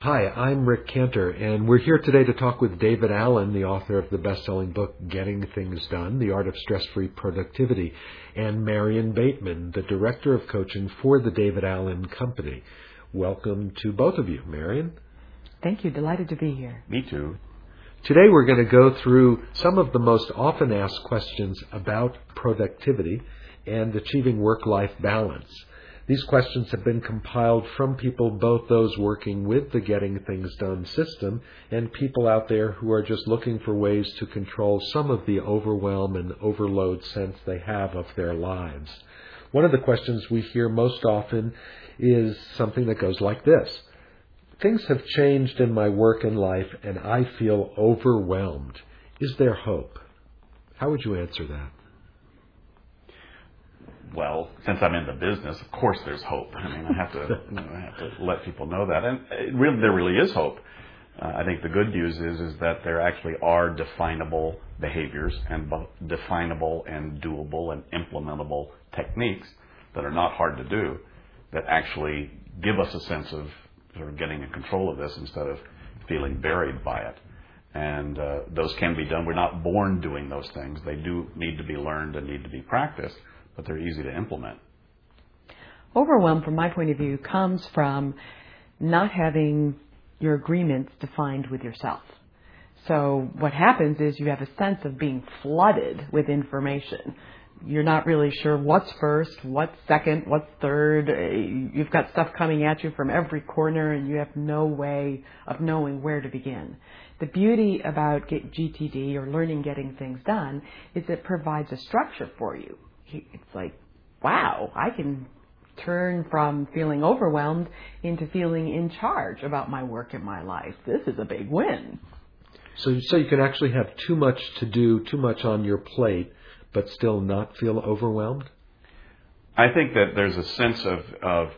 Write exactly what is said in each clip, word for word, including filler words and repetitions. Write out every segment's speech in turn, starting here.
Hi, I'm Rick Cantor, and we're here today to talk with David Allen, the author of the best-selling book, Getting Things Done, The Art of Stress-Free Productivity, and Marion Bateman, the Director of Coaching for the David Allen Company. Welcome to both of you, Marion. Thank you. Delighted to be here. Me too. Today we're going to go through some of the most often asked questions about productivity and achieving work-life balance. These questions have been compiled from people, both those working with the Getting Things Done system and people out there who are just looking for ways to control some of the overwhelm and overload sense they have of their lives. One of the questions we hear most often is something that goes like this. Things have changed in my work and life, and I feel overwhelmed. Is there hope? How would you answer that? Well, since I'm in the business, of course there's hope. I mean, I have to, you know, I have to let people know that, and it really, there really is hope. Uh, I think the good news is is that there actually are definable behaviors and definable and doable and implementable techniques that are not hard to do, that actually give us a sense of sort of getting in control of this instead of feeling buried by it. And uh, those can be done. We're not born doing those things. They do need to be learned and need to be practiced, but they're easy to implement. Overwhelm, from my point of view, comes from not having your agreements defined with yourself. So what happens is you have a sense of being flooded with information. You're not really sure what's first, what's second, what's third. You've got stuff coming at you from every corner, and you have no way of knowing where to begin. The beauty about G T D, or Learning Getting Things Done, is it provides a structure for you. It's like, wow, I can turn from feeling overwhelmed into feeling in charge about my work and my life. This is a big win. So, so you can actually have too much to do, too much on your plate, but still not feel overwhelmed? I think that there's a sense of, of,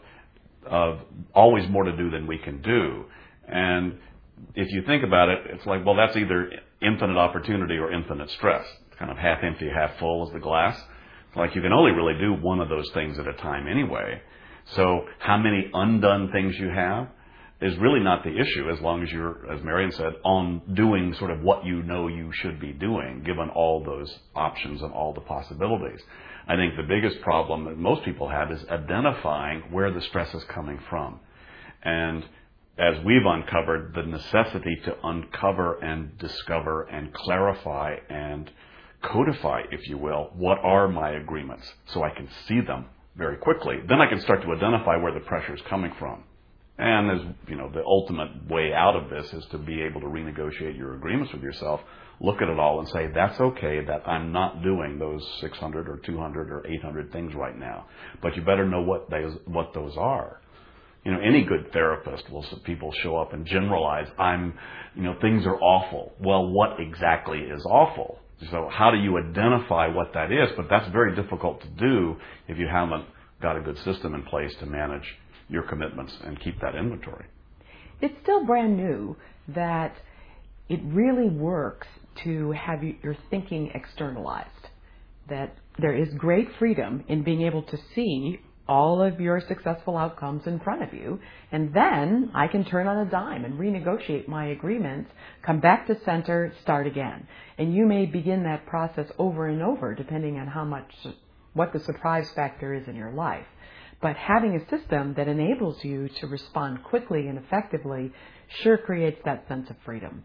of always more to do than we can do. And if you think about it, it's like, well, that's either infinite opportunity or infinite stress. It's kind of half empty, half full as the glass. Like you can only really do one of those things at a time anyway. So how many undone things you have is really not the issue, as long as you're, as Marion said, on doing sort of what you know you should be doing, given all those options and all the possibilities. I think the biggest problem that most people have is identifying where the stress is coming from. And as we've uncovered, the necessity to uncover and discover and clarify and codify, if you will, what are my agreements, so I can see them very quickly. Then I can start to identify where the pressure is coming from. And as you know, the ultimate way out of this is to be able to renegotiate your agreements with yourself, look at it all and say, that's okay that I'm not doing those six hundred or two hundred or eight hundred things right now. But you better know what those, what those are. You know, any good therapist will, people show up and generalize, I'm, you know, things are awful. Well, what exactly is awful? So how do you identify what that is? But that's very difficult to do if you haven't got a good system in place to manage your commitments and keep that inventory. It's still brand new that it really works to have your thinking externalized, that there is great freedom in being able to see all of your successful outcomes in front of you, and then I can turn on a dime and renegotiate my agreements, come back to center, start again. And you may begin that process over and over, depending on how much, what the surprise factor is in your life. But having a system that enables you to respond quickly and effectively sure creates that sense of freedom.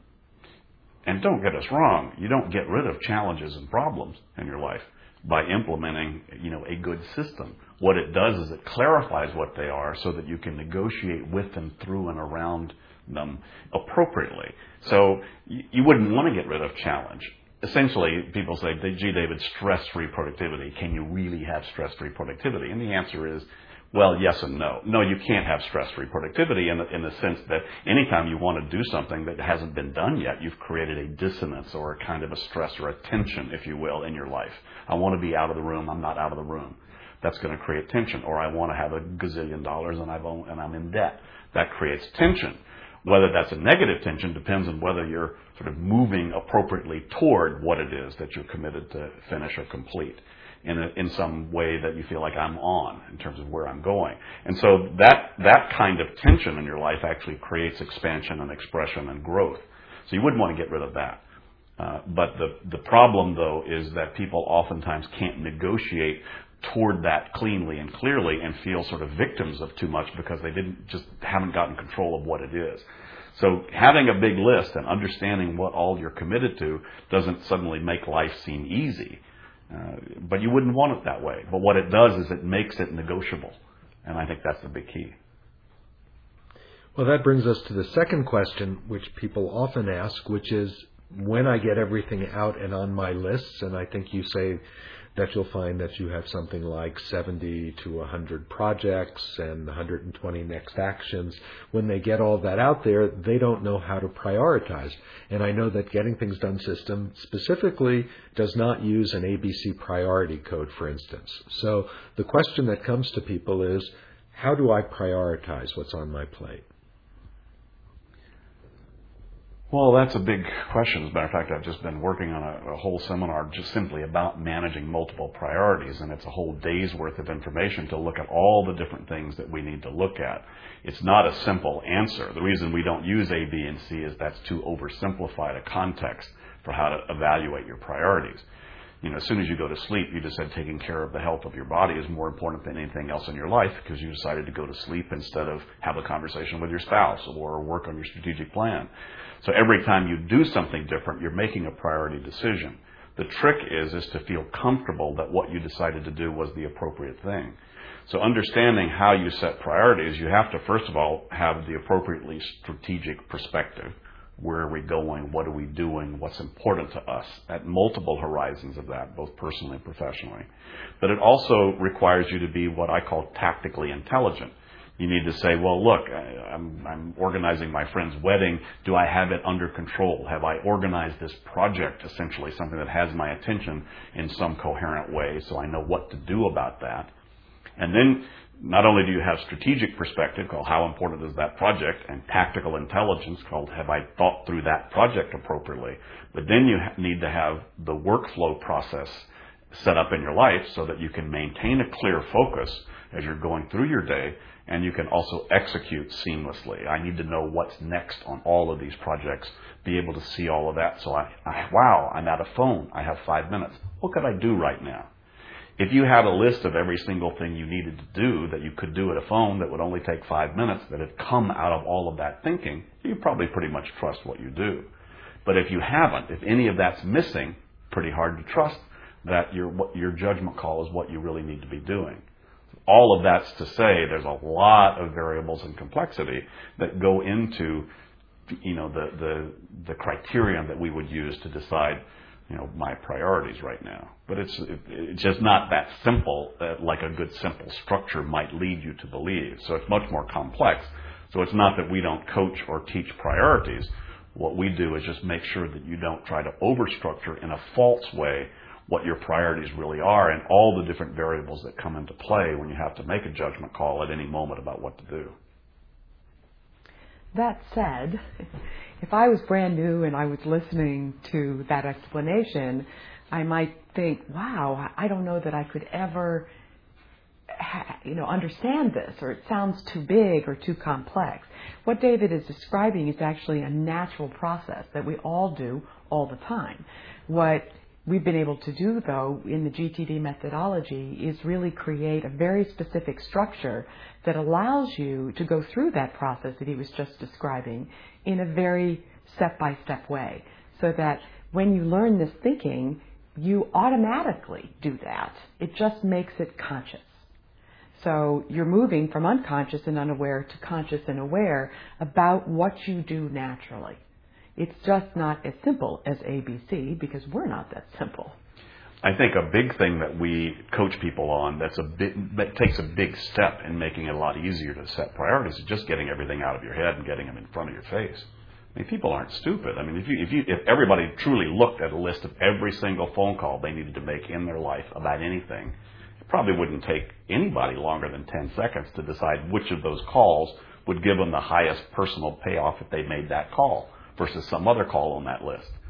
And don't get us wrong, you don't get rid of challenges and problems in your life by implementing, you know, a good system. What it does is it clarifies what they are so that you can negotiate with them, through and around them appropriately. So you wouldn't want to get rid of challenge. Essentially, people say, gee, David, stress-free productivity. Can you really have stress-free productivity? And the answer is, well, yes and no. No, you can't have stress-free productivity in the, in the sense that anytime you want to do something that hasn't been done yet, you've created a dissonance or a kind of a stress or a tension, if you will, in your life. I want to be out of the room. I'm not out of the room. That's going to create tension. Or I want to have a gazillion dollars and, I've owned, and I'm in debt. That creates tension. Whether that's a negative tension depends on whether you're sort of moving appropriately toward what it is that you're committed to finish or complete. in a, in some way that you feel like I'm on in terms of where I'm going. And so that that kind of tension in your life actually creates expansion and expression and growth. So you wouldn't want to get rid of that. Uh, but the the problem, though, is that people oftentimes can't negotiate toward that cleanly and clearly and feel sort of victims of too much because they didn't just haven't gotten control of what it is. So having a big list and understanding what all you're committed to doesn't suddenly make life seem easy. Uh, but you wouldn't want it that way. But what it does is it makes it negotiable. And I think that's the big key. Well, that brings us to the second question, which people often ask, which is, when I get everything out and on my lists, and I think you say that you'll find that you have something like seventy to one hundred projects and one hundred twenty next actions. When they get all that out there, they don't know how to prioritize. And I know that Getting Things Done system specifically does not use an A B C priority code, for instance. So the question that comes to people is, how do I prioritize what's on my plate? Well, that's a big question. As a matter of fact, I've just been working on a, a whole seminar just simply about managing multiple priorities, and it's a whole day's worth of information to look at all the different things that we need to look at. It's not a simple answer. The reason we don't use A, B, and C is that's too oversimplified a context for how to evaluate your priorities. You know, as soon as you go to sleep, you just said taking care of the health of your body is more important than anything else in your life because you decided to go to sleep instead of have a conversation with your spouse or work on your strategic plan. So every time you do something different, you're making a priority decision. The trick is, is to feel comfortable that what you decided to do was the appropriate thing. So understanding how you set priorities, you have to, first of all, have the appropriately strategic perspective. Where are we going? What are we doing? What's important to us at multiple horizons of that, both personally and professionally. But it also requires you to be what I call tactically intelligent. You need to say, well, look, I, I'm, I'm organizing my friend's wedding. Do I have it under control? Have I organized this project, essentially, something that has my attention in some coherent way so I know what to do about that? And then not only do you have strategic perspective, called how important is that project, and tactical intelligence, called have I thought through that project appropriately, but then you ha- need to have the workflow process set up in your life so that you can maintain a clear focus as you're going through your day, and you can also execute seamlessly. I need to know what's next on all of these projects, be able to see all of that. So I, I wow, I'm at a phone. I have five minutes. What could I do right now? If you had a list of every single thing you needed to do that you could do at a phone that would only take five minutes, that had come out of all of that thinking, you probably pretty much trust what you do. But if you haven't, if any of that's missing, pretty hard to trust that your your judgment call is what you really need to be doing. All of that's to say there's a lot of variables and complexity that go into, you know, the the, the criterion that we would use to decide, you know, my priorities right now. But it's it, it's just not that simple uh, like a good simple structure might lead you to believe. So it's much more complex. So it's not that we don't coach or teach priorities. What we do is just make sure that you don't try to overstructure in a false way what your priorities really are and all the different variables that come into play when you have to make a judgment call at any moment about what to do. That said, if I was brand new and I was listening to that explanation, I might think, wow, I don't know that I could ever, ha- you know, understand this, or it sounds too big or too complex. What David is describing is actually a natural process that we all do all the time. What we've been able to do, though, in the G T D methodology is really create a very specific structure that allows you to go through that process that he was just describing in a very step-by-step way, so that when you learn this thinking, you automatically do that. It just makes it conscious. So you're moving from unconscious and unaware to conscious and aware about what you do naturally. It's just not as simple as A B C because we're not that simple. I think a big thing that we coach people on that's a bit, that takes a big step in making it a lot easier to set priorities is just getting everything out of your head and getting them in front of your face. I mean, people aren't stupid. I mean, if you, if you, if everybody truly looked at a list of every single phone call they needed to make in their life about anything, it probably wouldn't take anybody longer than ten seconds to decide which of those calls would give them the highest personal payoff if they made that call versus some other call on that list.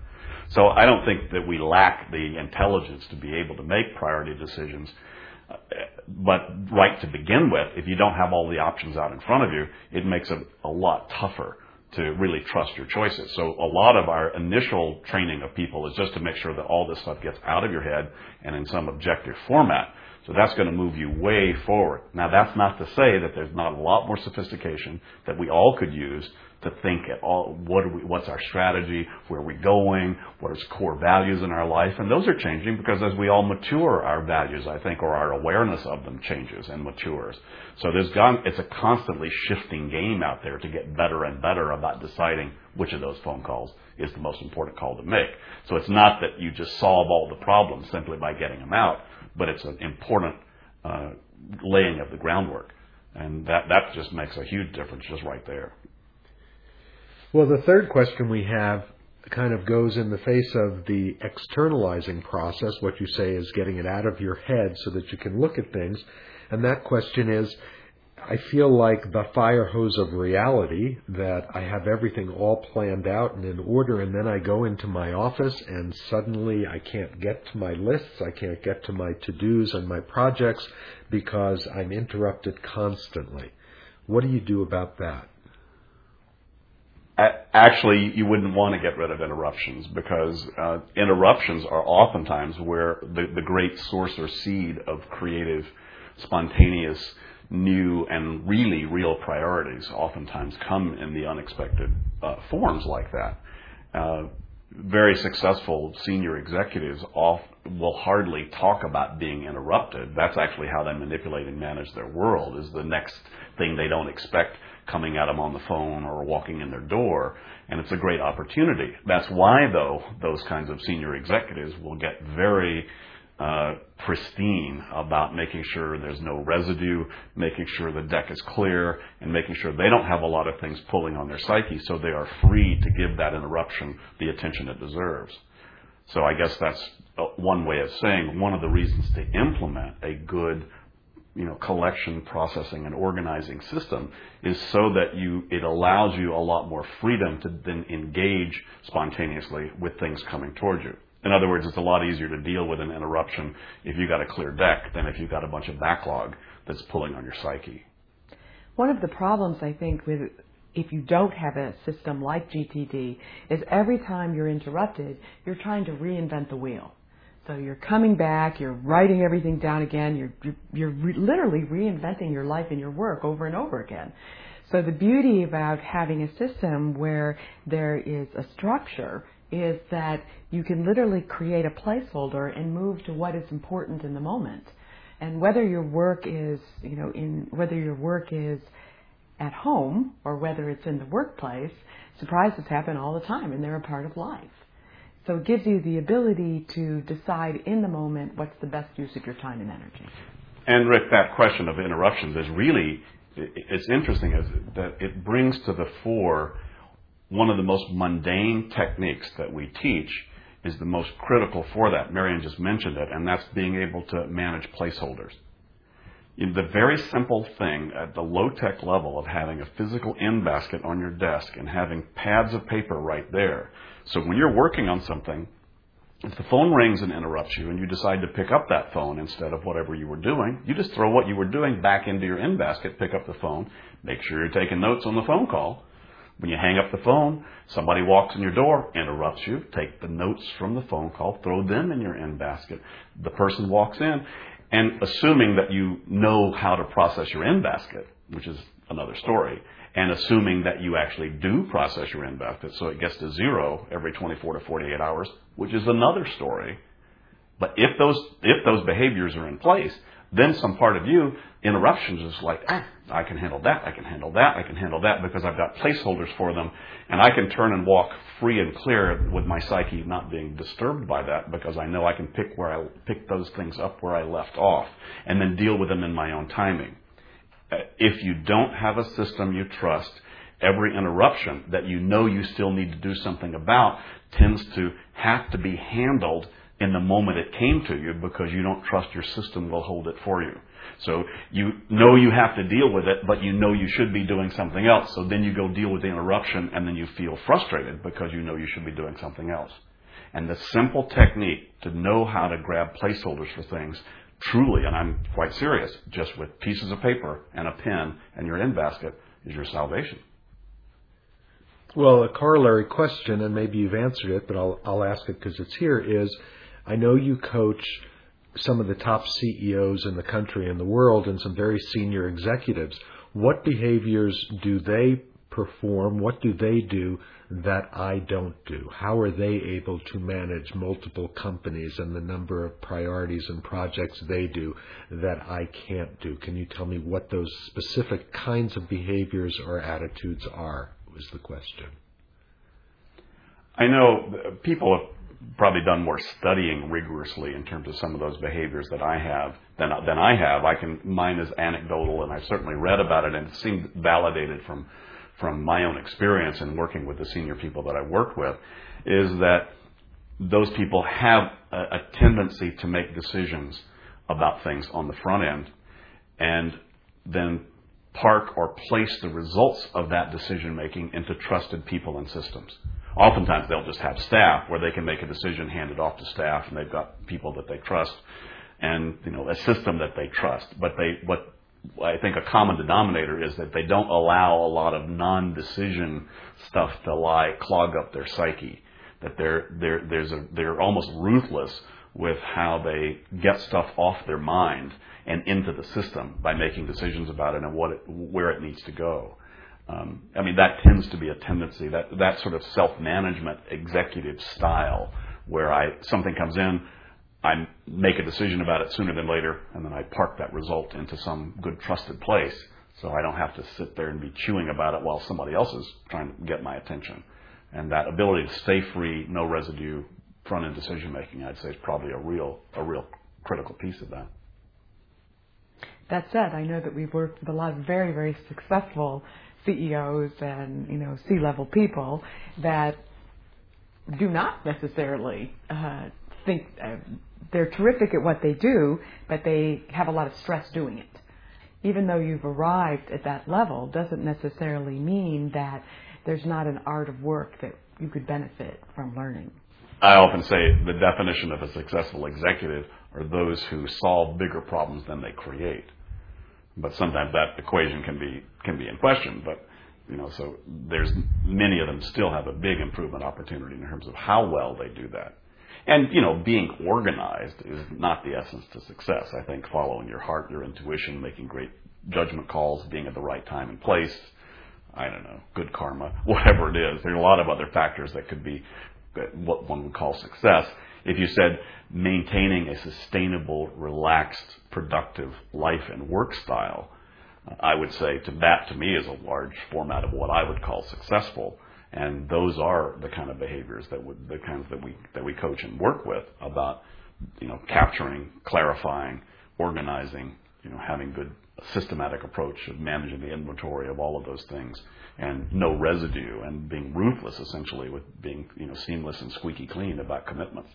So I don't think that we lack the intelligence to be able to make priority decisions. Uh, but right to begin with, if you don't have all the options out in front of you, it makes it a lot tougher to really trust your choices. So a lot of our initial training of people is just to make sure that all this stuff gets out of your head and in some objective format. So that's going to move you way forward. Now, that's not to say that there's not a lot more sophistication that we all could use to think at all, what are we, what's our strategy, where are we going, what are core values in our life, and those are changing because as we all mature, our values, I think, or our awareness of them changes and matures. So there's gone, it's a constantly shifting game out there to get better and better about deciding which of those phone calls is the most important call to make. So it's not that you just solve all the problems simply by getting them out, but it's an important uh, laying of the groundwork. And that, that just makes a huge difference just right there. Well, the third question we have kind of goes in the face of the externalizing process. What you say is getting it out of your head so that you can look at things. And that question is, I feel like the fire hose of reality, that I have everything all planned out and in order, and then I go into my office and suddenly I can't get to my lists, I can't get to my to-dos and my projects because I'm interrupted constantly. What do you do about that? Actually, you wouldn't want to get rid of interruptions because uh, interruptions are oftentimes where the, the great source or seed of creative, spontaneous, new, and really real priorities oftentimes come in the unexpected uh, forms like that. Uh, very successful senior executives off, will hardly talk about being interrupted. That's actually how they manipulate and manage their world, is the next thing they don't expect coming at them on the phone or walking in their door, and it's a great opportunity. That's why, though, those kinds of senior executives will get very uh, pristine about making sure there's no residue, making sure the deck is clear, and making sure they don't have a lot of things pulling on their psyche, so they are free to give that interruption the attention it deserves. So I guess that's one way of saying one of the reasons to implement a good you know, collection, processing, and organizing system is so that you, it allows you a lot more freedom to then engage spontaneously with things coming towards you. In other words, it's a lot easier to deal with an interruption if you've got a clear deck than if you've got a bunch of backlog that's pulling on your psyche. One of the problems, I think, with if you don't have a system like G T D is every time you're interrupted, you're trying to reinvent the wheel. So you're coming back, you're writing everything down again, you're, you're, you're re- literally reinventing your life and your work over and over again. So the beauty about having a system where there is a structure is that you can literally create a placeholder and move to what is important in the moment. And whether your work is, you know, in whether your work is at home or whether it's in the workplace, surprises happen all the time and they're a part of life. So it gives you the ability to decide in the moment what's the best use of your time and energy. And Rick, that question of interruptions is really, it's interesting as that it brings to the fore one of the most mundane techniques that we teach is the most critical for that. Marion just mentioned it, and that's being able to manage placeholders. In the very simple thing at the low-tech level of having a physical end basket on your desk and having pads of paper right there. So when you're working on something, if the phone rings and interrupts you and you decide to pick up that phone instead of whatever you were doing, you just throw what you were doing back into your end basket, pick up the phone, make sure you're taking notes on the phone call. When you hang up the phone, somebody walks in your door, interrupts you, take the notes from the phone call, throw them in your end basket. The person walks in, and assuming that you know how to process your end basket, which is another story, and assuming that you actually do process your end basket, so it gets to zero every twenty-four to forty-eight hours, which is another story. But if those if those behaviors are in place, then some part of you, interruptions is like, ah, I can handle that, I can handle that, I can handle that, because I've got placeholders for them, and I can turn and walk free and clear with my psyche not being disturbed by that, because I know I can pick where I pick those things up where I left off, and then deal with them in my own timing. If you don't have a system you trust, every interruption that you know you still need to do something about tends to have to be handled in the moment it came to you because you don't trust your system will hold it for you. So you know you have to deal with it, but you know you should be doing something else. So then you go deal with the interruption and then you feel frustrated because you know you should be doing something else. And the simple technique to know how to grab placeholders for things, truly, and I'm quite serious, just with pieces of paper and a pen and your in basket, is your salvation. Well, a corollary question, and maybe you've answered it, but I'll, I'll ask it because it's here, is I know you coach some of the top C E Os in the country and the world and some very senior executives. What behaviors do they perform? What do they do that I don't do? How are they able to manage multiple companies and the number of priorities and projects they do that I can't do? Can you tell me what those specific kinds of behaviors or attitudes are, was the question. I know people have probably done more studying rigorously in terms of some of those behaviors that I have than, than I have. I can, mine is anecdotal, and I've certainly read about it, and it seemed validated from from my own experience in working with the senior people that I work with, is that those people have a, a tendency to make decisions about things on the front end and then park or place the results of that decision making into trusted people and systems. Oftentimes they'll just have staff where they can make a decision, hand it off to staff, and they've got people that they trust and, you know, a system that they trust. But they, what I think a common denominator is that they don't allow a lot of non-decision stuff to lie, clog up their psyche. That they're they're there's a they're almost ruthless with how they get stuff off their mind and into the system by making decisions about it and what it, where it needs to go. Um, I mean, that tends to be a tendency, that that sort of self-management executive style, where I something comes in, I make a decision about it sooner than later, and then I park that result into some good trusted place so I don't have to sit there and be chewing about it while somebody else is trying to get my attention. And that ability to stay free, no residue, front-end decision-making, I'd say, is probably a real a real critical piece of that. That said, I know that we've worked with a lot of very, very successful C E Os and, you know, C-level people that do not necessarily uh, think uh, they're terrific at what they do, but they have a lot of stress doing it. Even though you've arrived at that level doesn't necessarily mean that there's not an art of work that you could benefit from learning. I often say the definition of a successful executive are those who solve bigger problems than they create. But sometimes that equation can be can be in question. But you know, so there's many of them still have a big improvement opportunity in terms of how well they do that. And, you know, being organized is not the essence to success. I think following your heart, your intuition, making great judgment calls, being at the right time and place, I don't know, good karma, whatever it is. There are a lot of other factors that could be what one would call success. If you said maintaining a sustainable, relaxed, productive life and work style, I would say to that, to me, is a large format of what I would call successful. And those are the kind of behaviors that would, the kinds that we that we coach and work with about, you know, capturing, clarifying, organizing, you know, having good systematic approach of managing the inventory of all of those things, and no residue, and being ruthless essentially with being, you know, seamless and squeaky clean about commitments.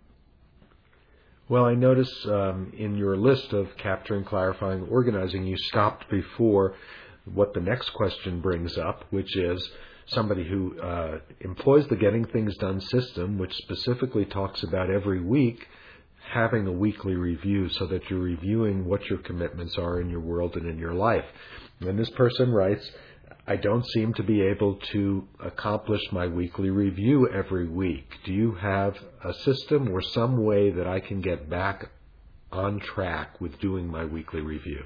Well, I notice um, in your list of capturing, clarifying, organizing, you stopped before what the next question brings up, which is somebody who uh, employs the Getting Things Done system, which specifically talks about every week having a weekly review so that you're reviewing what your commitments are in your world and in your life. And this person writes, I don't seem to be able to accomplish my weekly review every week. Do you have a system or some way that I can get back on track with doing my weekly review?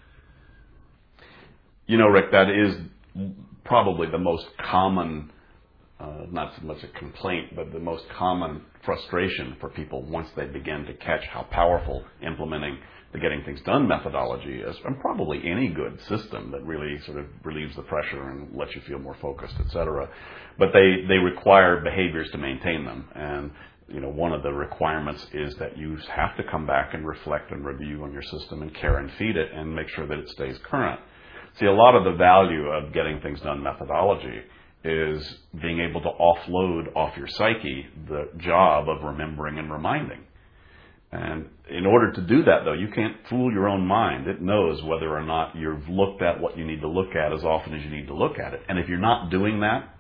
You know, Rick, that is probably the most common, uh, not so much a complaint, but the most common frustration for people once they begin to catch how powerful implementing the Getting Things Done methodology is, and probably any good system that really sort of relieves the pressure and lets you feel more focused, et cetera. But they, they require behaviors to maintain them. And, you know, one of the requirements is that you have to come back and reflect and review on your system and care and feed it and make sure that it stays current. See, a lot of the value of Getting Things Done methodology is being able to offload off your psyche the job of remembering and reminding. And in order to do that, though, you can't fool your own mind. It knows whether or not you've looked at what you need to look at as often as you need to look at it. And if you're not doing that,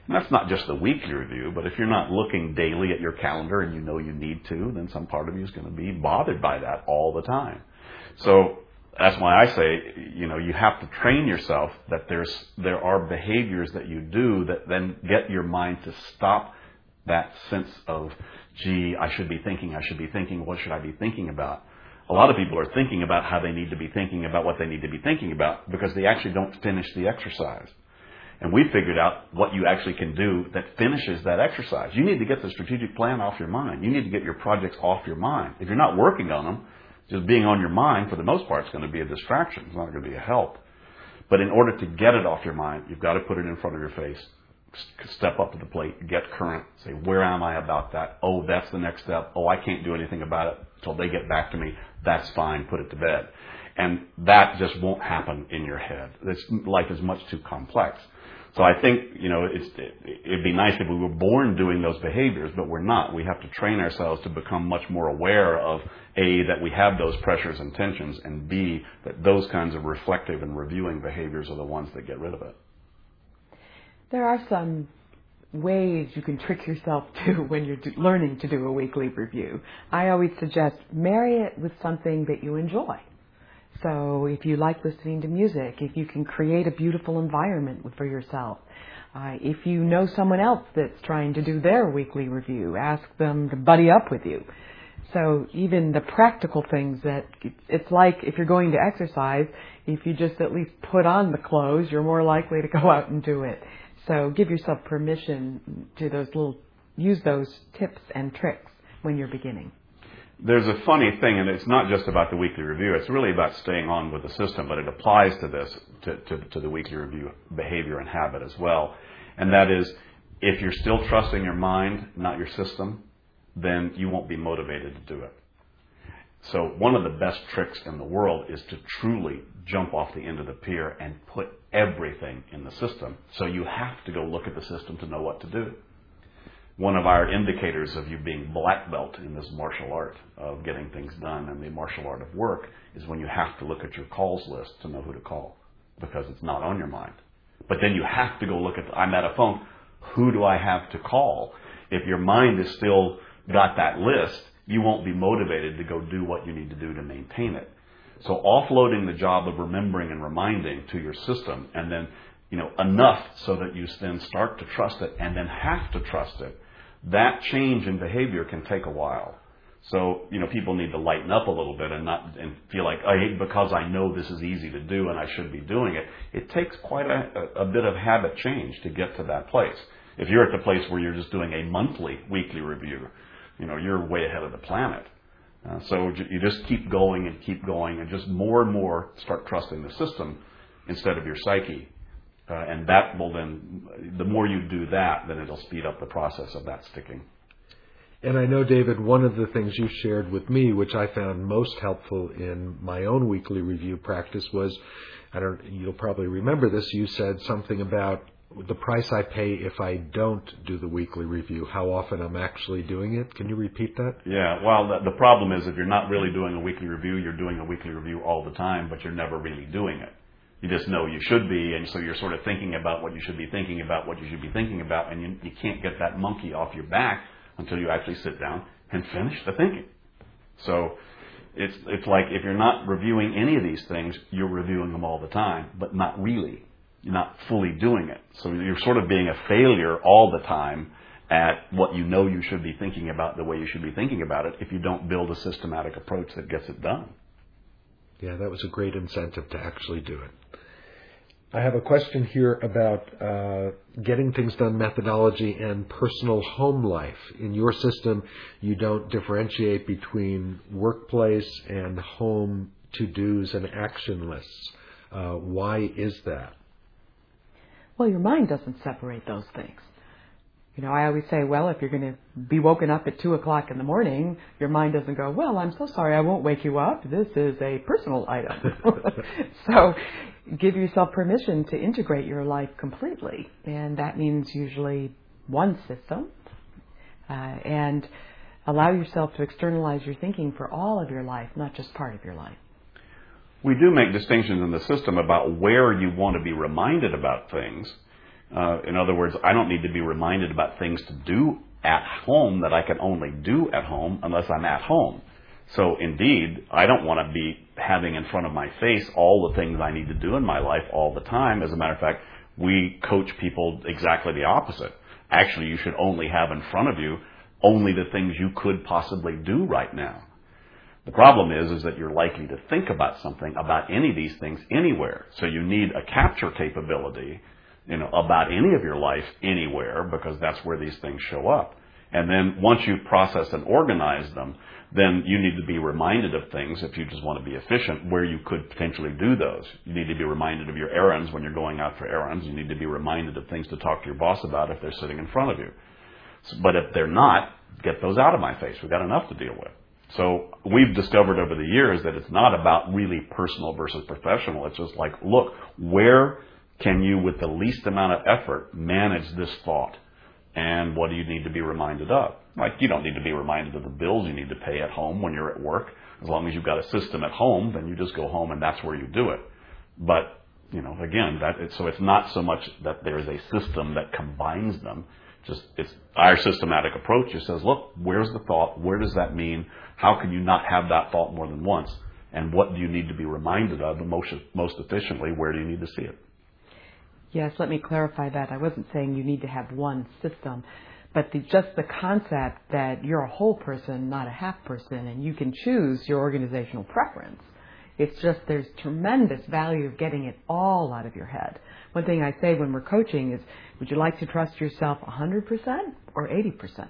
And that's not just the weekly review, but if you're not looking daily at your calendar and you know you need to, then some part of you is going to be bothered by that all the time. So that's why I say, you know, you have to train yourself that there's there are behaviors that you do that then get your mind to stop that sense of, gee, I should be thinking, I should be thinking, what should I be thinking about? A lot of people are thinking about how they need to be thinking about what they need to be thinking about because they actually don't finish the exercise. And we figured out what you actually can do that finishes that exercise. You need to get the strategic plan off your mind. You need to get your projects off your mind. If you're not working on them, just being on your mind, for the most part, is going to be a distraction. It's not going to be a help. But in order to get it off your mind, you've got to put it in front of your face. Step up to the plate, get current, say, where am I about that? Oh, that's the next step. Oh, I can't do anything about it until they get back to me. That's fine, put it to bed. And that just won't happen in your head. This life is much too complex. So I think, you know, it's, it, it'd be nice if we were born doing those behaviors, but we're not. We have to train ourselves to become much more aware of, A, that we have those pressures and tensions, and B, that those kinds of reflective and reviewing behaviors are the ones that get rid of it. There are some ways you can trick yourself to when you're do, learning to do a weekly review. I always suggest marry it with something that you enjoy. So if you like listening to music, if you can create a beautiful environment for yourself, uh, if you know someone else that's trying to do their weekly review, ask them to buddy up with you. So even the practical things that, it's like if you're going to exercise, if you just at least put on the clothes, you're more likely to go out and do it. So give yourself permission to those little, use those tips and tricks when you're beginning. There's a funny thing, and it's not just about the weekly review. It's really about staying on with the system, but it applies to this, to, to, to the weekly review behavior and habit as well. And that is, if you're still trusting your mind, not your system, then you won't be motivated to do it. So one of the best tricks in the world is to truly jump off the end of the pier and put everything in the system. So you have to go look at the system to know what to do. One of our indicators of you being black belt in this martial art of getting things done and the martial art of work is when you have to look at your calls list to know who to call, because it's not on your mind. But then you have to go look at, the, I'm at a phone, who do I have to call? If your mind is still got that list, you won't be motivated to go do what you need to do to maintain it. So offloading the job of remembering and reminding to your system, and then, you know, enough so that you then start to trust it and then have to trust it, that change in behavior can take a while. So, you know, people need to lighten up a little bit and not and feel like, hey, because I know this is easy to do and I should be doing it. It takes quite a, a bit of habit change to get to that place. If you're at the place where you're just doing a monthly, weekly review, you know, you're way ahead of the planet. Uh, so you just keep going and keep going and just more and more start trusting the system instead of your psyche. Uh, and that will then, the more you do that, then it'll speed up the process of that sticking. And I know, David, one of the things you shared with me, which I found most helpful in my own weekly review practice, was, I don't, you'll probably remember this, you said something about the price I pay if I don't do the weekly review, how often I'm actually doing it. Can you repeat that? Yeah, well, the, the problem is if you're not really doing a weekly review, you're doing a weekly review all the time, but you're never really doing it. You just know you should be, and so you're sort of thinking about what you should be thinking about, what you should be thinking about, and you, you can't get that monkey off your back until you actually sit down and finish the thinking. So it's it's like if you're not reviewing any of these things, you're reviewing them all the time, but not really. You're not fully doing it. So you're sort of being a failure all the time at what you know you should be thinking about the way you should be thinking about it if you don't build a systematic approach that gets it done. Yeah, that was a great incentive to actually do it. I have a question here about uh, getting things done methodology and personal home life. In your system, you don't differentiate between workplace and home to-dos and action lists. Uh, why is that? Well, your mind doesn't separate those things. You know, I always say, well, if you're going to be woken up at two o'clock in the morning, your mind doesn't go, well, I'm so sorry, I won't wake you up. This is a personal item. So give yourself permission to integrate your life completely. And that means usually one system. Uh, and allow yourself to externalize your thinking for all of your life, not just part of your life. We do make distinctions in the system about where you want to be reminded about things. Uh, in other words, I don't need to be reminded about things to do at home that I can only do at home unless I'm at home. So indeed, I don't want to be having in front of my face all the things I need to do in my life all the time. As a matter of fact, we coach people exactly the opposite. Actually, you should only have in front of you only the things you could possibly do right now. The problem is, is that you're likely to think about something, about any of these things anywhere. So you need a capture capability, you know, about any of your life anywhere, because that's where these things show up. And then once you process and organize them, then you need to be reminded of things, if you just want to be efficient, where you could potentially do those. You need to be reminded of your errands when you're going out for errands. You need to be reminded of things to talk to your boss about if they're sitting in front of you. So, but if they're not, get those out of my face. We've got enough to deal with. So we've discovered over the years that it's not about really personal versus professional. It's just like, look, where can you, with the least amount of effort, manage this thought? And what do you need to be reminded of? Like, you don't need to be reminded of the bills you need to pay at home when you're at work. As long as you've got a system at home, then you just go home and that's where you do it. But, you know, again, that it, so it's not so much that there's a system that combines them. Just it's our systematic approach. It says, look, where's the thought? Where does that mean? How can you not have that thought more than once? And what do you need to be reminded of the most, most efficiently? Where do you need to see it? Yes, let me clarify that. I wasn't saying you need to have one system, but the, just the concept that you're a whole person, not a half person, and you can choose your organizational preference. It's just there's tremendous value of getting it all out of your head. One thing I say when we're coaching is, would you like to trust yourself one hundred percent or eighty percent?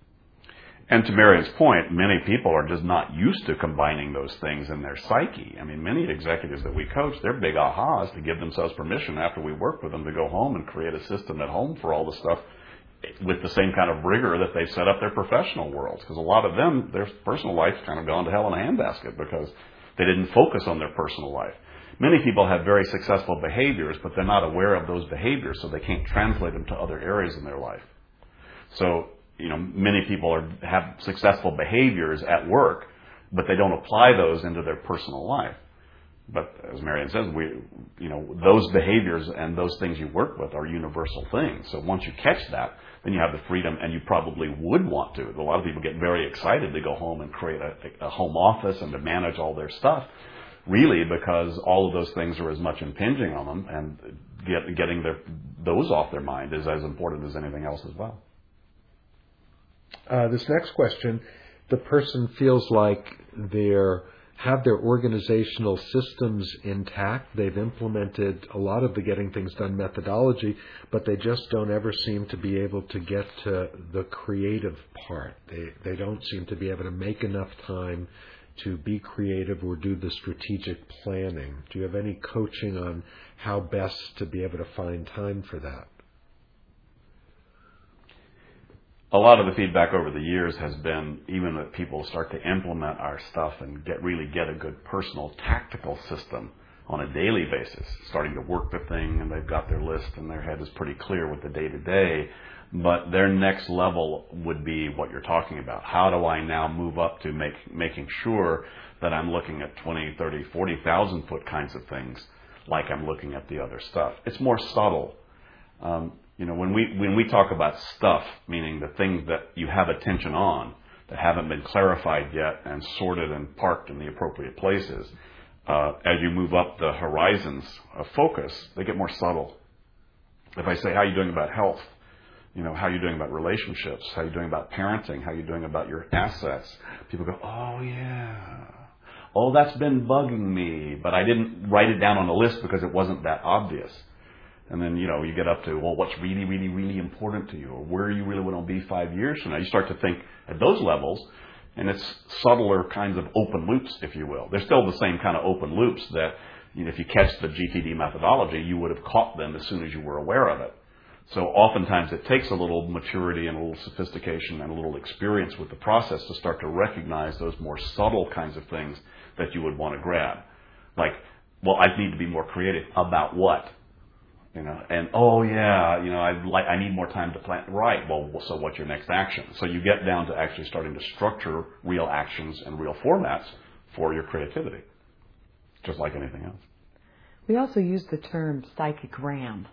And to Marion's point, many people are just not used to combining those things in their psyche. I mean, many executives that we coach, their big ahas to give themselves permission after we work with them to go home and create a system at home for all the stuff with the same kind of rigor that they've set up their professional worlds. Because a lot of them, their personal life's kind of gone to hell in a handbasket because they didn't focus on their personal life. Many people have very successful behaviors, but they're not aware of those behaviors, so they can't translate them to other areas in their life. So, you know, many people are, have successful behaviors at work, but they don't apply those into their personal life. But as Marion says, we, you know, those behaviors and those things you work with are universal things. So once you catch that, then you have the freedom, and you probably would want to. A lot of people get very excited to go home and create a, a home office and to manage all their stuff, really, because all of those things are as much impinging on them, and get, getting their, those off their mind is as important as anything else as well. Uh, this next question, the person feels like they're have their organizational systems intact. They've implemented a lot of the getting things done methodology, but they just don't ever seem to be able to get to the creative part. They they don't seem to be able to make enough time to be creative or do the strategic planning. Do you have any coaching on how best to be able to find time for that? A lot of the feedback over the years has been even that people start to implement our stuff and get really get a good personal tactical system on a daily basis, starting to work the thing, and they've got their list and their head is pretty clear with the day-to-day. But their next level would be what you're talking about. How do I now move up to make, making sure that I'm looking at twenty, thirty, forty thousand foot kinds of things like I'm looking at the other stuff? It's more subtle. Um, You know, when we when we talk about stuff, meaning the things that you have attention on that haven't been clarified yet and sorted and parked in the appropriate places, uh, as you move up the horizons of focus, they get more subtle. If I say, how are you doing about health? You know, how are you doing about relationships? How are you doing about parenting? How are you doing about your assets? People go, oh, yeah. Oh, that's been bugging me, but I didn't write it down on a list because it wasn't that obvious. And then, you know, you get up to, well, what's really, really, really important to you? Or where you really want to be five years from now? You start to think at those levels, and it's subtler kinds of open loops, if you will. They're still the same kind of open loops that, you know, if you catch the G T D methodology, you would have caught them as soon as you were aware of it. So oftentimes it takes a little maturity and a little sophistication and a little experience with the process to start to recognize those more subtle kinds of things that you would want to grab. Like, well, I need to be more creative. About what? You know, and oh yeah, you know, I like I need more time to plan. Right. Well, so what's your next action? So you get down to actually starting to structure real actions and real formats for your creativity, just like anything else. We also use the term psychigram,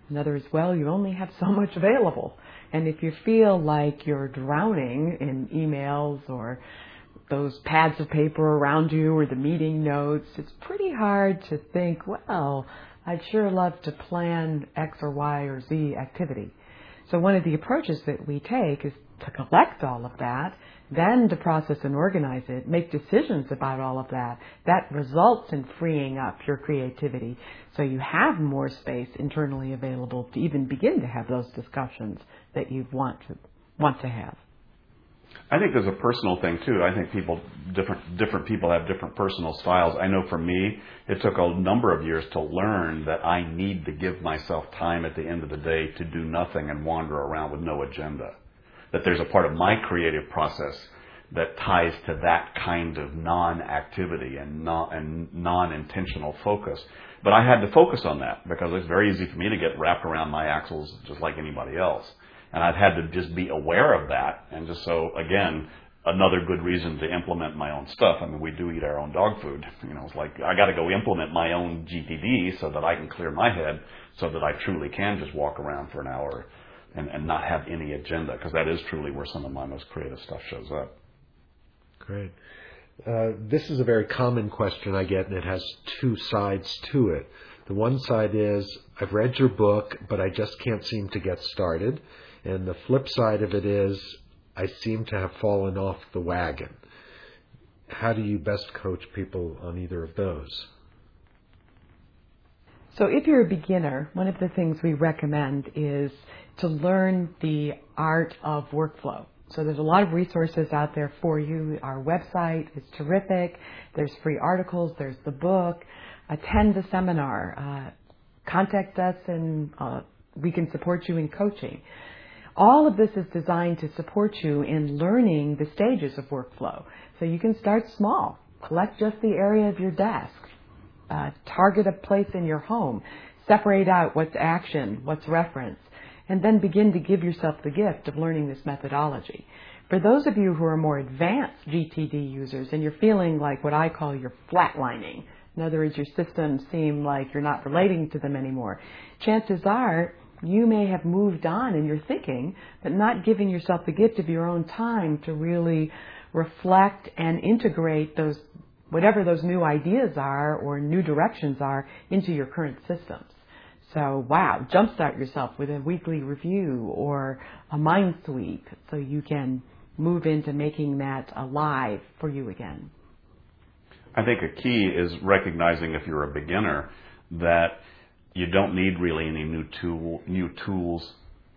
In other words, well, you only have so much available. And if you feel like you're drowning in emails or those pads of paper around you or the meeting notes, it's pretty hard to think, well, I'd sure love to plan X or Y or Z activity. So one of the approaches that we take is to collect all of that, then to process and organize it, make decisions about all of that. That results in freeing up your creativity so you have more space internally available to even begin to have those discussions that you want to want to have. I think there's a personal thing too. I think people, different different people have different personal styles. I know for me, it took a number of years to learn that I need to give myself time at the end of the day to do nothing and wander around with no agenda. That there's a part of my creative process that ties to that kind of non-activity and non and non-intentional focus. But I had to focus on that because it's very easy for me to get wrapped around my axles just like anybody else. And I've had to just be aware of that. And just so, again, another good reason to implement my own stuff. I mean, we do eat our own dog food. You know, it's like I got to go implement my own G T D so that I can clear my head so that I truly can just walk around for an hour and, and not have any agenda, because that is truly where some of my most creative stuff shows up. Great. Uh, this is a very common question I get, and it has two sides to it. The one side is, I've read your book, but I just can't seem to get started. And the flip side of it is, I seem to have fallen off the wagon. How do you best coach people on either of those? So if you're a beginner, one of the things we recommend is to learn the art of workflow. So there's a lot of resources out there for you. Our website is terrific. There's free articles. There's the book. Attend the seminar. Uh, contact us and uh, we can support you in coaching. All of this is designed to support you in learning the stages of workflow. So you can start small. Collect just the area of your desk. Uh, target a place in your home. Separate out what's action, what's reference, and then begin to give yourself the gift of learning this methodology. For those of you who are more advanced G T D users and you're feeling like what I call you're flatlining, in other words, your systems seem like you're not relating to them anymore, chances are you may have moved on in your thinking, but not giving yourself the gift of your own time to really reflect and integrate those, whatever those new ideas are or new directions are, into your current systems. So, wow, jumpstart yourself with a weekly review or a mind sweep so you can move into making that alive for you again. I think a key is recognizing, if you're a beginner, that you don't need really any new tool, new tools.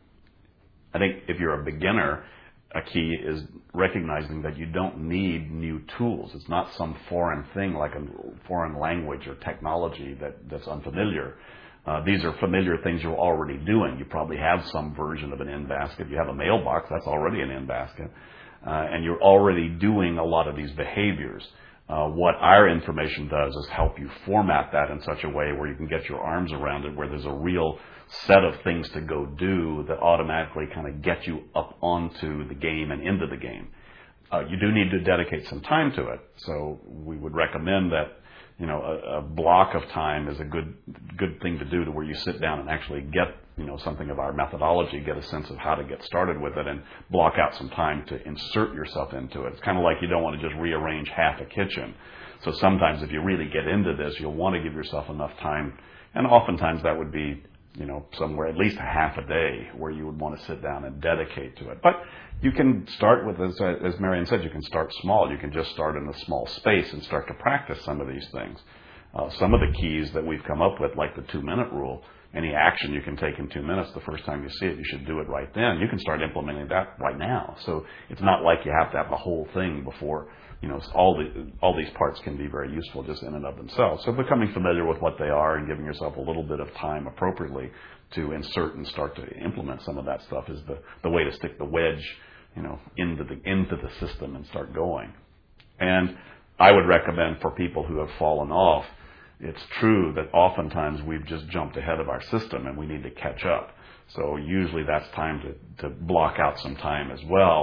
I think if you're a beginner, a key is recognizing that you don't need new tools. It's not some foreign thing like a foreign language or technology that, that's unfamiliar. Uh, these are familiar things you're already doing. You probably have some version of an in-basket. You have a mailbox, that's already an in-basket. Uh, and you're already doing a lot of these behaviors. Uh, what our information does is help you format that in such a way where you can get your arms around it, where there's a real set of things to go do that automatically kind of get you up onto the game and into the game. Uh, you do need to dedicate some time to it. So we would recommend that, you know, a, a block of time is a good good thing to do, to where you sit down and actually get, you know, something of our methodology, get a sense of how to get started with it, and block out some time to insert yourself into it. It's kind of like you don't want to just rearrange half a kitchen. So sometimes if you really get into this, you'll want to give yourself enough time, and oftentimes that would be, you know, somewhere at least a half a day where you would want to sit down and dedicate to it. But you can start with, as, as Marion said, you can start small. You can just start in a small space and start to practice some of these things. Uh, some of the keys that we've come up with, like the two-minute rule, any action you can take in two minutes, the first time you see it, you should do it right then. You can start implementing that right now. So it's not like you have to have the whole thing before, you know, all the all these parts can be very useful just in and of themselves. So becoming familiar with what they are and giving yourself a little bit of time appropriately to insert and start to implement some of that stuff is the, the way to stick the wedge, you know, into the into the system and start going. And I would recommend for people who have fallen off, it's true that oftentimes we've just jumped ahead of our system and we need to catch up. So usually that's time to, to block out some time as well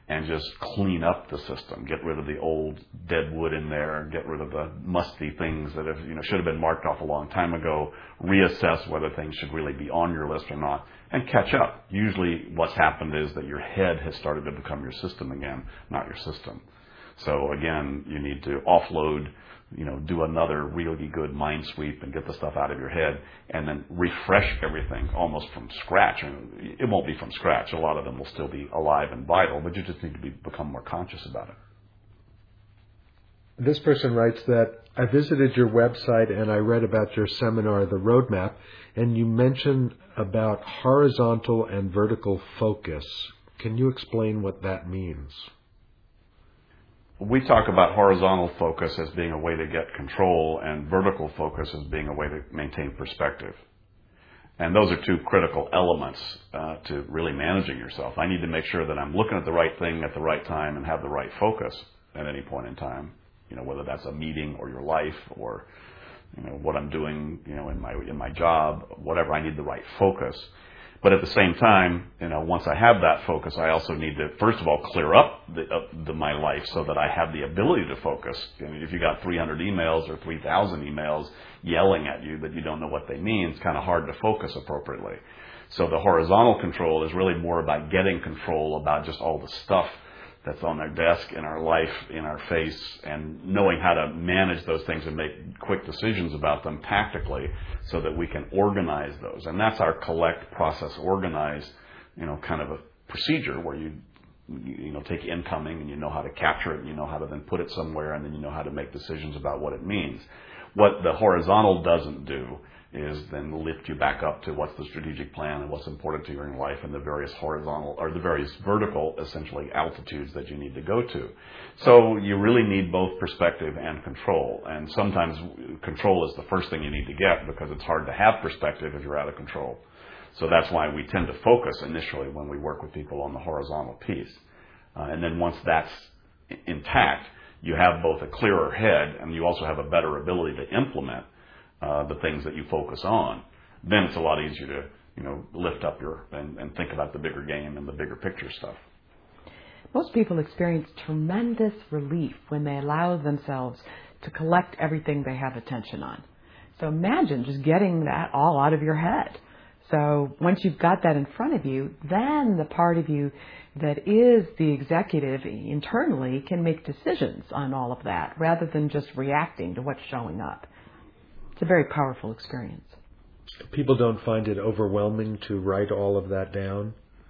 and just clean up the system, get rid of the old dead wood in there, get rid of the musty things that have, you know, should have been marked off a long time ago, reassess whether things should really be on your list or not, and catch up. Usually what's happened is that your head has started to become your system again, not your system. So again, you need to offload, you know, do another really good mind sweep and get the stuff out of your head, and then refresh everything almost from scratch. And it won't be from scratch. A lot of them will still be alive and vital, but you just need to be, become more conscious about it. This person writes that, I visited your website and I read about your seminar, The Roadmap, and you mentioned about horizontal and vertical focus. Can you explain what that means? We talk about horizontal focus as being a way to get control and vertical focus as being a way to maintain perspective. And those are two critical elements uh, to really managing yourself. I need to make sure that I'm looking at the right thing at the right time and have the right focus at any point in time. You know, whether that's a meeting or your life or, you know, what I'm doing, you know, in my in my job, whatever, I need the right focus. But at the same time, you know, once I have that focus, I also need to, first of all, clear up the, uh, the, my life so that I have the ability to focus. I mean, if you got three hundred emails or three thousand emails yelling at you that you don't know what they mean, it's kind of hard to focus appropriately. So the horizontal control is really more about getting control about just all the stuff that's on our desk, in our life, in our face, and knowing how to manage those things and make quick decisions about them tactically so that we can organize those. And that's our collect, process, organize, you know, kind of a procedure where you, you know, take incoming and you know how to capture it and you know how to then put it somewhere and then you know how to make decisions about what it means. What the horizontal doesn't do is then lift you back up to what's the strategic plan and what's important to you in your life and the various horizontal or the various vertical, essentially, altitudes that you need to go to. So you really need both perspective and control. And sometimes control is the first thing you need to get because it's hard to have perspective if you're out of control. So that's why we tend to focus initially when we work with people on the horizontal piece. Uh, and then once that's intact, you have both a clearer head and you also have a better ability to implement Uh, the things that you focus on. Then it's a lot easier to, you know, lift up your and, and think about the bigger game and the bigger picture stuff. Most people experience tremendous relief when they allow themselves to collect everything they have attention on. So imagine just getting that all out of your head. So once you've got that in front of you, then the part of you that is the executive internally can make decisions on all of that rather than just reacting to what's showing up. It's a very powerful experience. People don't find it overwhelming to write all of that down?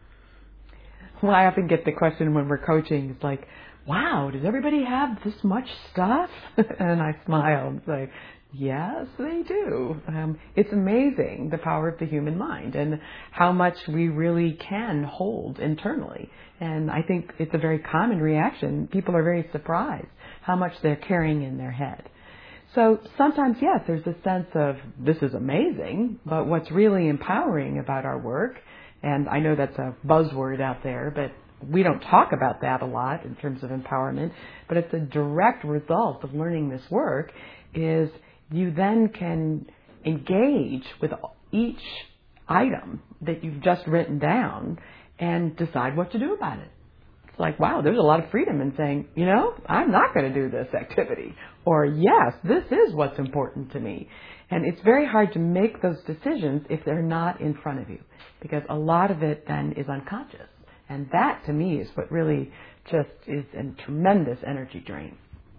Well, I often get the question when we're coaching, it's like, wow, does everybody have this much stuff? And I smile and say, yes, they do. Um, it's amazing the power of the human mind and how much we really can hold internally. And I think it's a very common reaction. People are very surprised how much they're carrying in their head. So sometimes, yes, there's a sense of this is amazing, but what's really empowering about our work, and I know that's a buzzword out there, but we don't talk about that a lot in terms of empowerment, but it's a direct result of learning this work, is you then can engage with each item that you've just written down and decide what to do about it. It's like, wow, there's a lot of freedom in saying, you know, I'm not going to do this activity. Or, yes, this is what's important to me. And it's very hard to make those decisions if they're not in front of you. Because a lot of it then is unconscious. And that, to me, is what really just is a tremendous energy drain.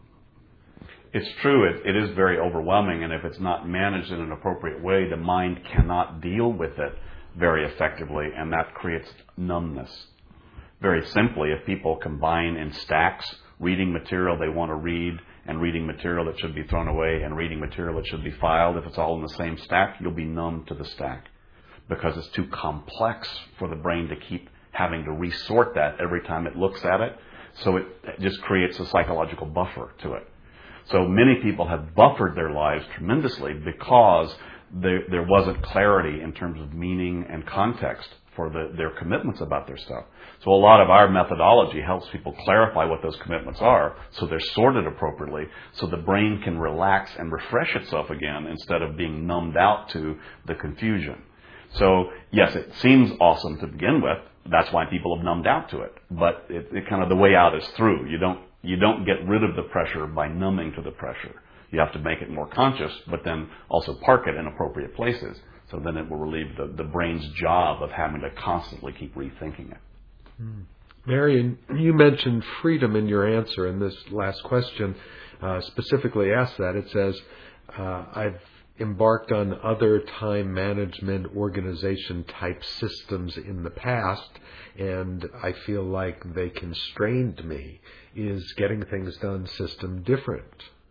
It's true. It, it is very overwhelming. And if it's not managed in an appropriate way, the mind cannot deal with it very effectively. And that creates numbness. Very simply, if people combine in stacks reading material they want to read and reading material that should be thrown away and reading material that should be filed, if it's all in the same stack, you'll be numb to the stack because it's too complex for the brain to keep having to resort that every time it looks at it. So it just creates a psychological buffer to it. So many people have buffered their lives tremendously because there, there wasn't clarity in terms of meaning and context for the, their commitments about their stuff. So a lot of our methodology helps people clarify what those commitments are so they're sorted appropriately so the brain can relax and refresh itself again instead of being numbed out to the confusion. So, yes, it seems awesome to begin with. That's why people have numbed out to it. But it, it kind of the way out is through. You don't you don't get rid of the pressure by numbing to the pressure. You have to make it more conscious, but then also park it in appropriate places. So then it will relieve the, the brain's job of having to constantly keep rethinking it. Hmm. Marion, you mentioned freedom in your answer, and this last question uh, specifically asks that. It says, uh, I've embarked on other time management organization type systems in the past, and I feel like they constrained me. Is getting things done system different?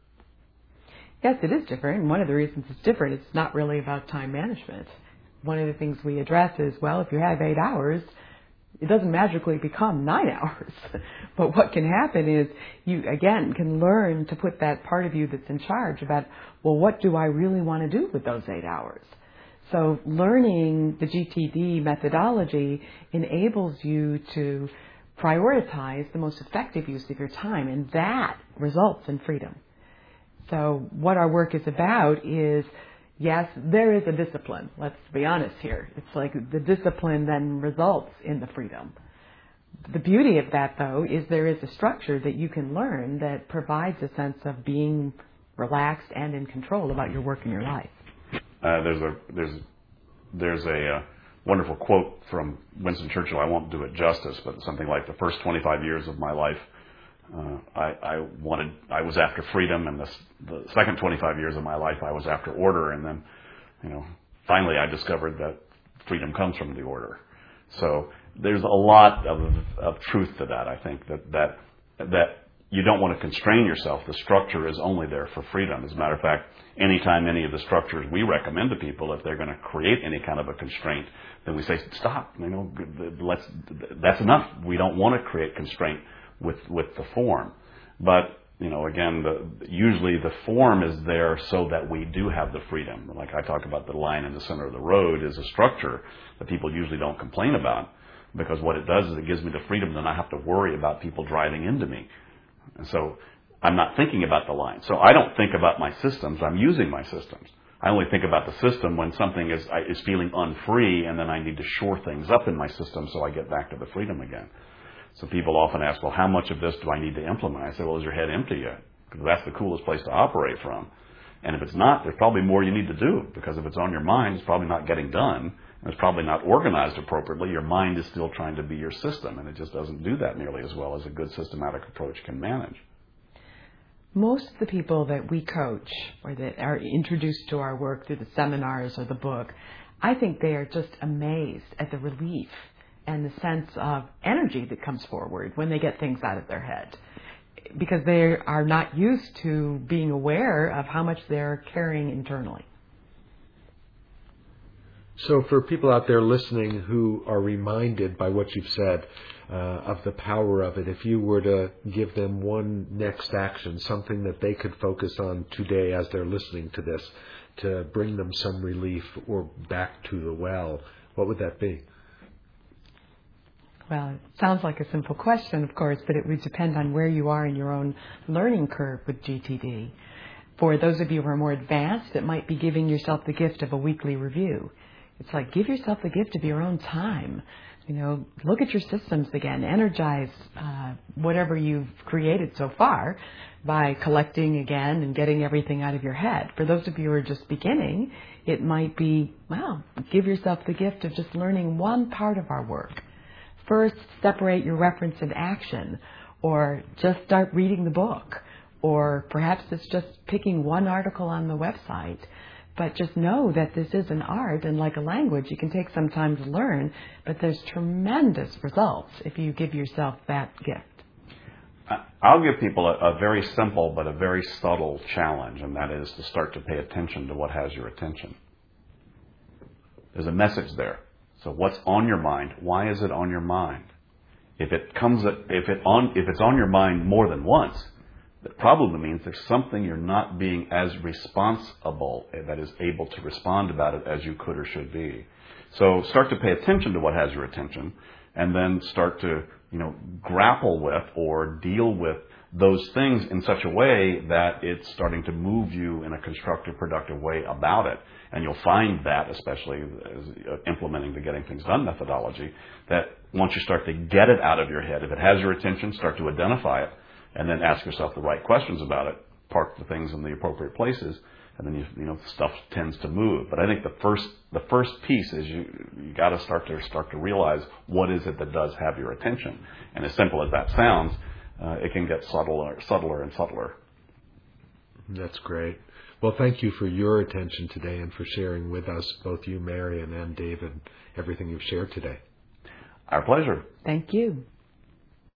Yes, it is different. And one of the reasons it's different, it's not really about time management. One of the things we address is, well, if you have eight hours, it doesn't magically become nine hours. But what can happen is you, again, can learn to put that part of you that's in charge about, well, what do I really want to do with those eight hours? So learning the G T D methodology enables you to prioritize the most effective use of your time, and that results in freedom. So what our work is about is, yes, there is a discipline. Let's be honest here. It's like the discipline then results in the freedom. The beauty of that, though, is there is a structure that you can learn that provides a sense of being relaxed and in control about your work and your life. Uh, there's a there's there's a uh, wonderful quote from Winston Churchill. I won't do it justice, but something like, the first twenty-five years of my life, Uh, I, I wanted, I was after freedom, and the, the second twenty-five years of my life, I was after order, and then, you know, finally I discovered that freedom comes from the order. So there's a lot of, of truth to that. I think that, that, that you don't want to constrain yourself. The structure is only there for freedom. As a matter of fact, anytime any of the structures we recommend to people, if they're going to create any kind of a constraint, then we say, stop, you know, let's, that's enough. We don't want to create constraint with with the form. But, you know, again, the, usually the form is there so that we do have the freedom. Like I talk about, the line in the center of the road is a structure that people usually don't complain about, because what it does is it gives me the freedom, then I have to worry about people driving into me. And so I'm not thinking about the line. So I don't think about my systems. I'm using my systems. I only think about the system when something is is feeling unfree, and then I need to shore things up in my system so I get back to the freedom again. So people often ask, well, how much of this do I need to implement? I say, well, is your head empty yet? Because that's the coolest place to operate from. And if it's not, there's probably more you need to do, because if it's on your mind, it's probably not getting done, and it's probably not organized appropriately. Your mind is still trying to be your system, and it just doesn't do that nearly as well as a good systematic approach can manage. Most of the people that we coach, or that are introduced to our work through the seminars or the book, I think they are just amazed at the relief and the sense of energy that comes forward when they get things out of their head, because they are not used to being aware of how much they're carrying internally. So for people out there listening who are reminded by what you've said uh, of the power of it, if you were to give them one next action, something that they could focus on today as they're listening to this to bring them some relief or back to the well, what would that be? Well, it sounds like a simple question, of course, but it would depend on where you are in your own learning curve with G T D. For those of you who are more advanced, it might be giving yourself the gift of a weekly review. It's like, give yourself the gift of your own time. You know, look at your systems again. Energize uh, whatever you've created so far by collecting again and getting everything out of your head. For those of you who are just beginning, it might be, well, give yourself the gift of just learning one part of our work. First, separate your reference and action, or just start reading the book, or perhaps it's just picking one article on the website. But just know that this is an art, and like a language, it can take some time to learn, but there's tremendous results if you give yourself that gift. I'll give people a, a very simple but a very subtle challenge, and that is to start to pay attention to what has your attention. There's a message there. So what's on your mind? Why is it on your mind? If it comes, if it on, if it's on your mind more than once, that probably means there's something you're not being as responsible, that is able to respond about it as you could or should be. So start to pay attention to what has your attention, and then start to, you know, grapple with or deal with those things in such a way that it's starting to move you in a constructive, productive way about it. And you'll find that, especially as implementing the Getting Things Done methodology, that once you start to get it out of your head, if it has your attention, start to identify it, and then ask yourself the right questions about it, park the things in the appropriate places, and then you, you know stuff tends to move. But I think the first the first piece is you you got to start to start to realize what is it that does have your attention. And as simple as that sounds, uh, it can get subtler, subtler and subtler. That's great. Well, thank you for your attention today and for sharing with us, both you, Marion, and David, everything you've shared today. Our pleasure. Thank you.